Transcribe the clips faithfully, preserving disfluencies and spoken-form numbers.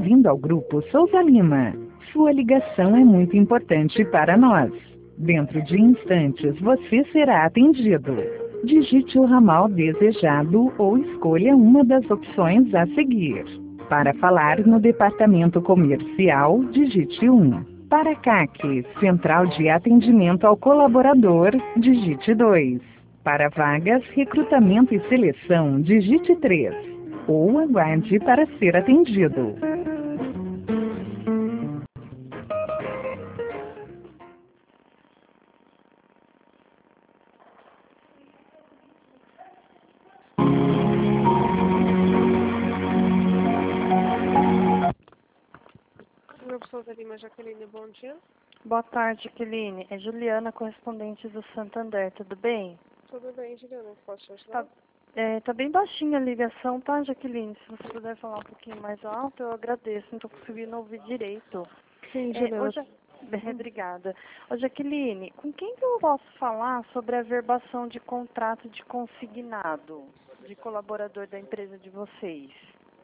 Bem-vindo ao Grupo Souza Lima. Sua ligação é muito importante para nós. Dentro de instantes você será atendido. Digite o ramal desejado ou escolha uma das opções a seguir. Para falar no departamento comercial, digite um. Para C A C, Central de Atendimento ao Colaborador, digite dois. Para vagas, recrutamento e seleção, digite três. Ou aguarde para ser atendido. Grupo Souza Lima, Jaqueline, bom dia. Boa tarde, Jaqueline. É Juliana, correspondente do Santander. Tudo bem? Tudo bem, Juliana, posso te ajudar? Tá, é, tá bem baixinha a ligação, tá, Jaqueline? Se você puder falar um pouquinho mais alto, eu agradeço. Não tô conseguindo ouvir direito. Sim, É, Juliana. ô, Ja- Obrigada. Ô, Jaqueline, com quem que eu posso falar sobre a verbação de contrato de consignado de colaborador da empresa de vocês?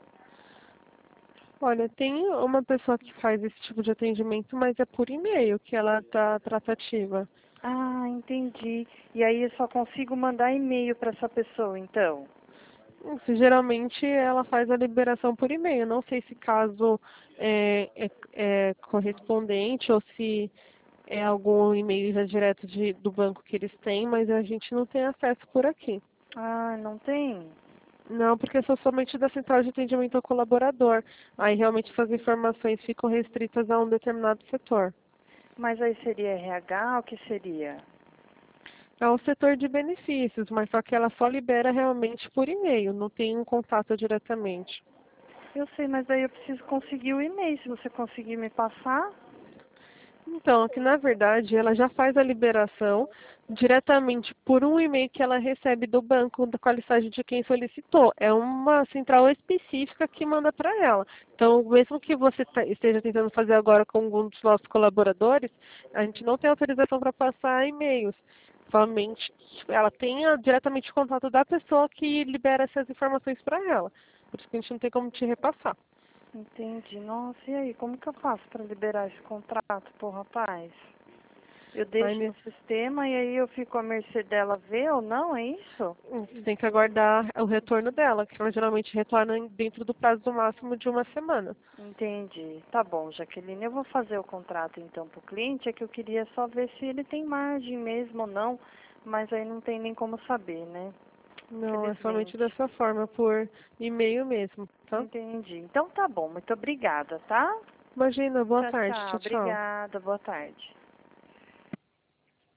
Olha, tem uma pessoa que faz esse tipo de atendimento, mas é por e-mail que ela tá tratativa. Ah, entendi. E aí eu só consigo mandar e-mail para essa pessoa, então? Isso, geralmente ela faz a liberação por e-mail. Não sei se caso é, é, é correspondente ou se é algum e-mail já direto de, do banco que eles têm, mas a gente não tem acesso por aqui. Ah, não tem? Não, porque sou somente da central de atendimento ao colaborador. Aí realmente essas informações ficam restritas a um determinado setor. Mas aí seria R H, o que seria? É um setor de benefícios, mas só que ela só libera realmente por e-mail, não tem um contato diretamente. Eu sei, mas aí eu preciso conseguir o e-mail. Se você conseguir me passar? Então, aqui na verdade, ela já faz a liberação diretamente por um e-mail que ela recebe do banco da qualidade de quem solicitou. É uma central específica que manda para ela. Então, mesmo que você tá- esteja tentando fazer agora com algum dos nossos colaboradores, a gente não tem autorização para passar e-mails. Somente ela tenha diretamente o contato da pessoa que libera essas informações para ela. Por isso que a gente não tem como te repassar. Entendi. Nossa, e aí? Como que eu faço para liberar esse contrato pro rapaz? Eu Aí, deixo no sistema e aí eu fico à mercê dela ver ou não, é isso? você tem que aguardar o retorno dela, que ela geralmente retorna em- dentro do prazo do máximo de uma semana. Entendi. Tá bom, Jaqueline. Eu vou fazer o contrato então pro cliente. É que eu queria só ver se ele tem margem mesmo ou não, mas aí não tem nem como saber, né? Não, é somente Felizmente. dessa forma, por e-mail mesmo, tá? Entendi. Então tá bom. Muito obrigada, tá? Imagina, boa Tchau, tarde, tchau. tchau, tchau. Obrigada. Boa tarde.